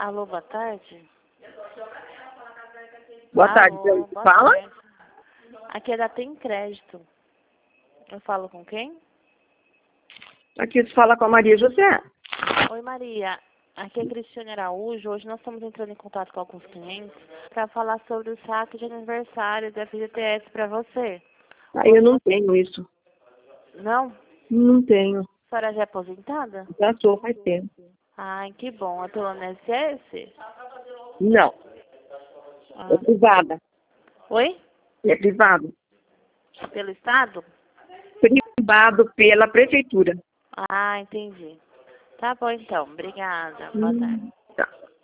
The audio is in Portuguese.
Alô, boa tarde. Boa tarde, Alô, boa fala? tarde. Aqui é da Tem Crédito. Eu falo com quem? Aqui se fala com a Maria José. Oi, Maria. Aqui é Cristiane Araújo. Hoje nós estamos entrando em contato com alguns clientes para falar sobre o saque de aniversário da FGTS para você. Ah, eu não tenho isso. Não? Não tenho. A senhora já é aposentada? Já sou faz tempo. Ai, que bom. É pelo INSS? Não. Ah. É privada. Oi? É privado. Pelo Estado? Privado pela prefeitura. Ah, entendi. Tá bom, então. Obrigada. Boa tarde. Tá.